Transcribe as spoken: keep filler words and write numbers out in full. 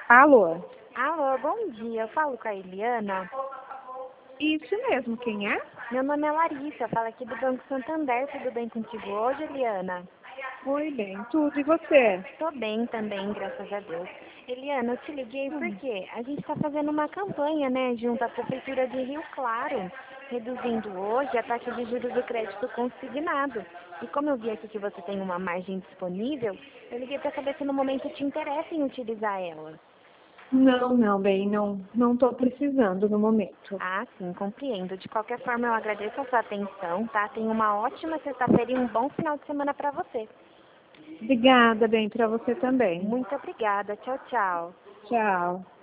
Alô? Alô, bom dia. Eu falo com a Eliana. Isso mesmo, quem é? Meu nome é Larissa, eu falo aqui do Banco Santander. Tudo bem contigo hoje, Eliana? Oi, bem, tudo. E você? Tô bem também, graças a Deus. Eliana, eu te liguei Hum. porque a gente está fazendo uma campanha, né, junto à Prefeitura de Rio Claro, reduzindo hoje a taxa de juros do crédito consignado. E como eu vi aqui que você tem uma margem disponível, eu liguei para saber se no momento te interessa em utilizar ela. Não, não, bem, não, não estou precisando no momento. Ah, sim, compreendo. De qualquer forma, eu agradeço a sua atenção, tá? Tenha uma ótima sexta-feira e um bom final de semana para você. Obrigada, bem, para você também. Muito obrigada. Tchau, tchau. Tchau.